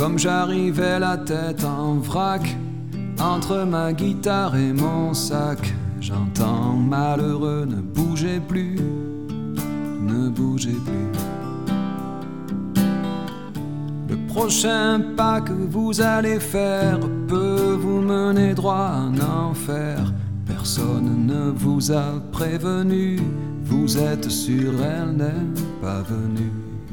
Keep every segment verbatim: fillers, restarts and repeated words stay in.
Comme j'arrivais la tête en vrac, entre ma guitare et mon sac, j'entends malheureux, ne bougez plus, ne bougez plus. Le prochain pas que vous allez faire peut vous mener droit en enfer. Personne ne vous a prévenu, vous êtes sûr, elle n'est pas venue.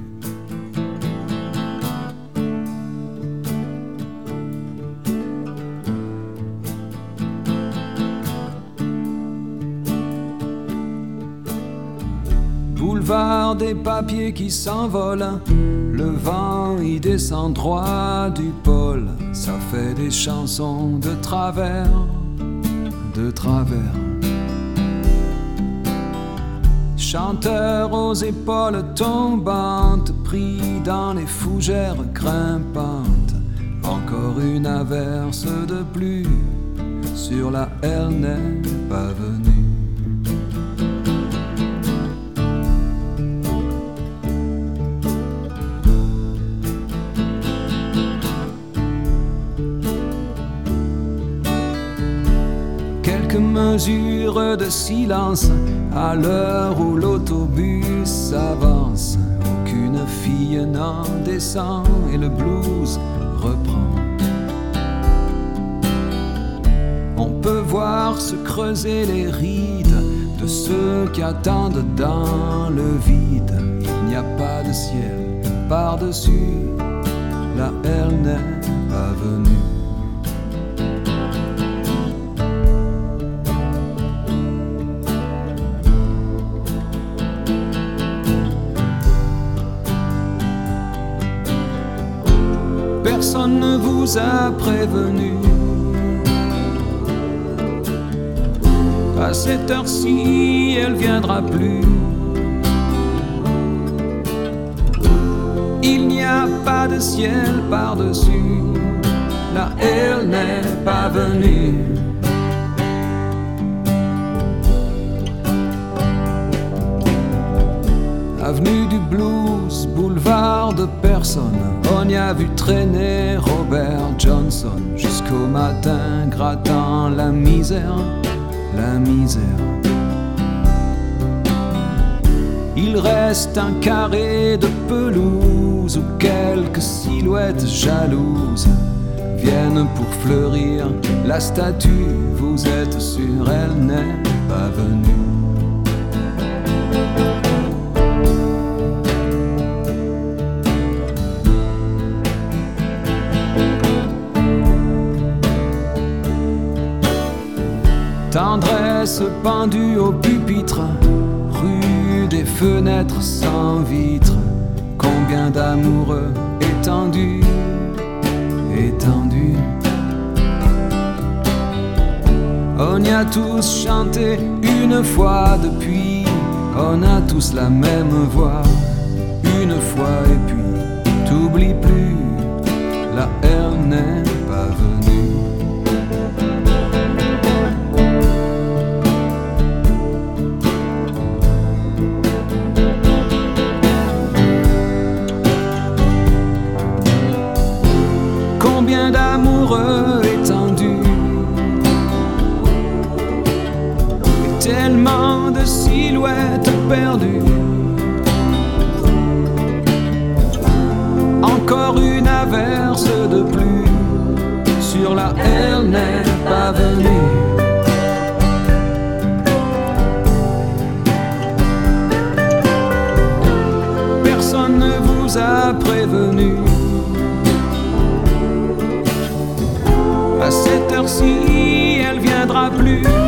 Boulevard des papiers qui s'envolent, le vent y descend droit du pôle. Ça fait des chansons de travers, de travers. Chanteur aux épaules tombantes, pris dans les fougères grimpantes. Encore une averse de pluie, sur la elle n'est pas venue. Mesure de silence à l'heure où l'autobus avance. Aucune fille n'en descend et le blues reprend. On peut voir se creuser les rides de ceux qui attendent dans le vide. Il n'y a pas de ciel par-dessus, la elle n'est pas venue. Personne ne vous a prévenu. À cette heure-ci, elle viendra plus. Il n'y a pas de ciel par-dessus, la elle n'est pas venue. Avenue du blues, boulevard de personnes, on y a vu traîner Robert Johnson jusqu'au matin, grattant la misère, la misère. Il reste un carré de pelouse où quelques silhouettes jalouses viennent pour fleurir la statue. Vous êtes sûr, elle n'est pas venue. Tendresse pendue au pupitre, rue des fenêtres sans vitres. Combien d'amoureux étendus, étendus. On y a tous chanté une fois depuis, on a tous la même voix. Une fois et puis t'oublies plus, la elle n'est pas venue. Combien d'amoureux étendus et tellement de silhouettes perdues. Encore une averse de pluie, sur la elle n'est pas venue. Personne ne vous a prévenu. À cette heure-ci, elle viendra plus.